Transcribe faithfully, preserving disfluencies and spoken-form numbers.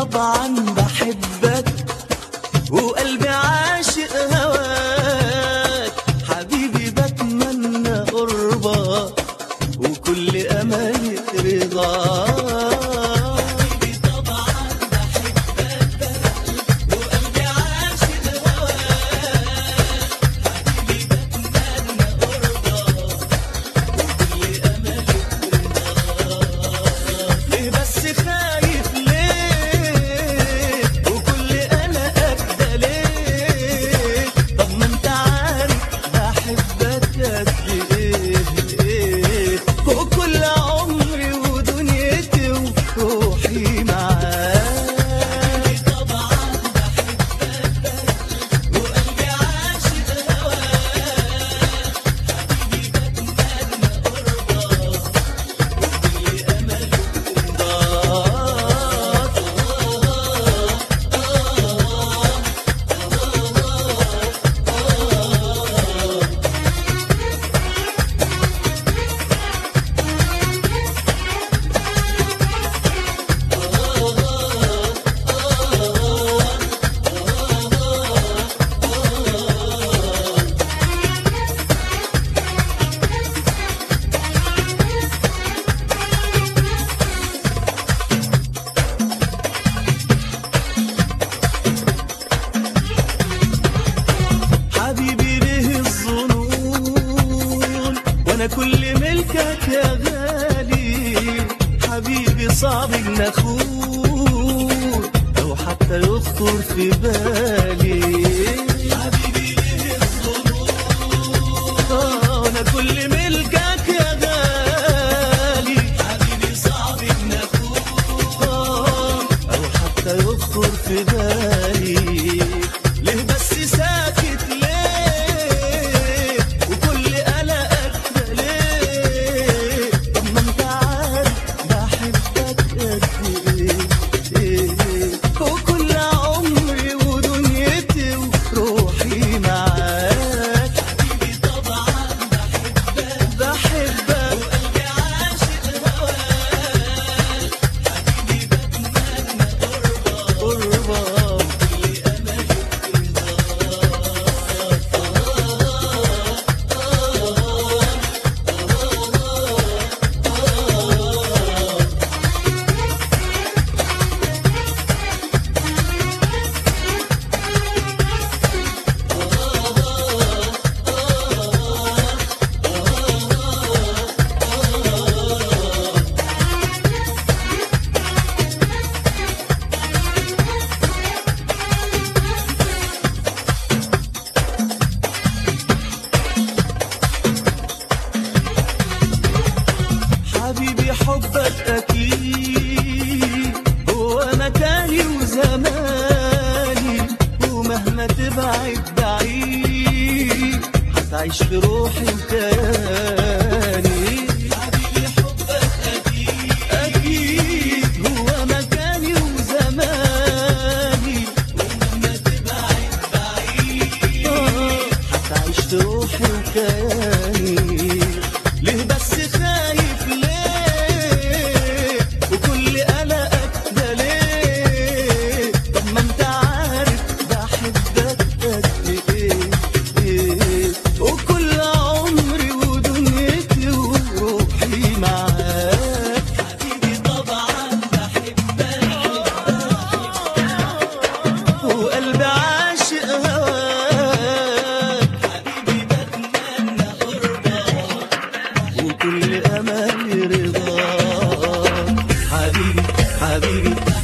طبعا بحبك وقلبي عاشق هواك، حبيبي بتمنى قربك وكل املي رضاك. كل ملكك يا غالي حبيبي صعب ان اخون او حتى يخطر في بالي. حبيبي ليه الظنون، انا كل ملكك يا غالي حبيبي صعب ان اخون او حتى يخطر في بالي. ليه بس ساكت ليه وكل قلقك حبك أكيد هو مكاني وزماني، ومهما تبعد بعيد هتعيش في روحي وكياني. حبيبي حبك أكيد أكيد هو مكاني وزماني، ومهما تبعد بعيد هتعيش في روحي وكياني. ليه بس خايف كل أمل رضاك. حبيبي حبيبي